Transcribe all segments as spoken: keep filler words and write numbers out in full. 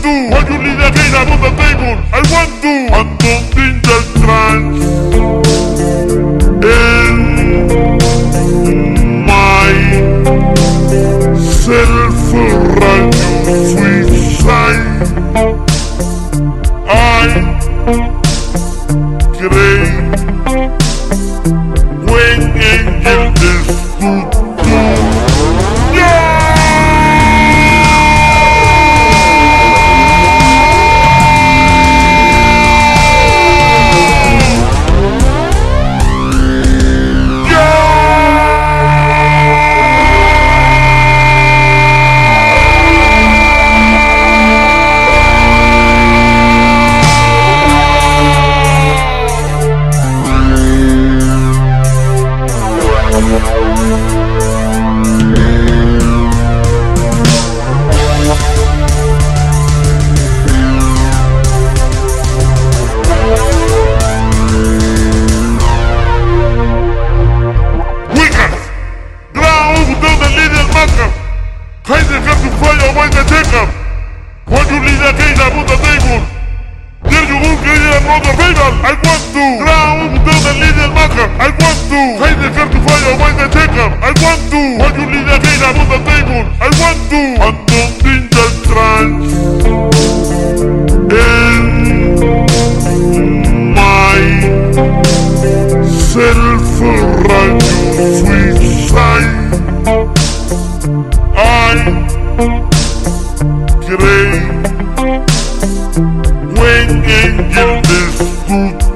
to. When you leave the game up on the table, I want to. And don't in the trance. In my self-righteous sweet side, I crave when angel is good to. Hide the gun to fire when they take up. When you leave the cage up on the table, there you will get another rival. I want to ground down the little marker. I want to hide the gun to fire when they take up. I want to when you leave the cage up on the table. I want to and don't in the trance. In my self-righteous sweet side, I crave when angel is good to.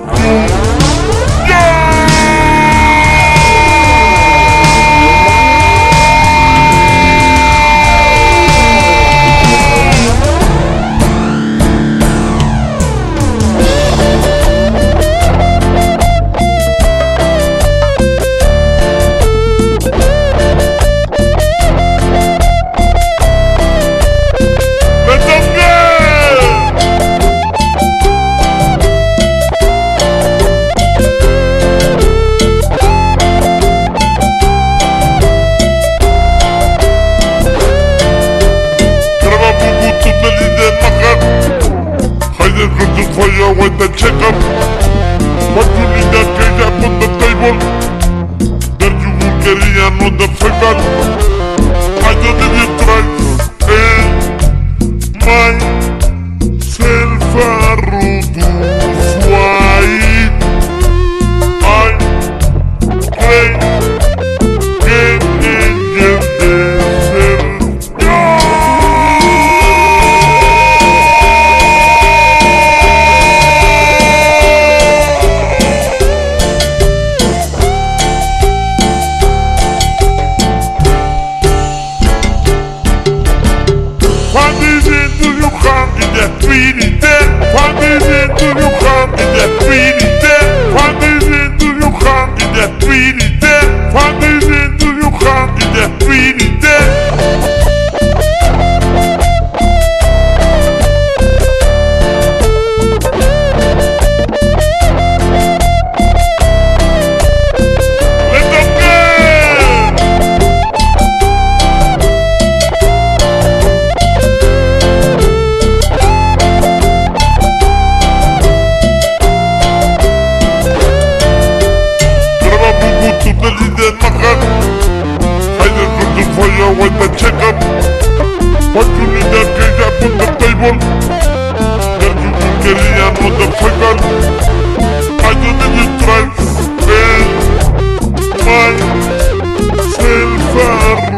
Fire when they check up. What you need that cage up on the table, then you will get in on the finger. I don't need you try and my self-righteous white. I play game in your desert. What is it do you come in the pretty day? What is it do you come in the pretty day? What is it do you come in the pretty day? What is it do you come in the pretty day? When they check up, what you need that cage up on the table, then you will get in on the finger. I don't need you try and my self-righteous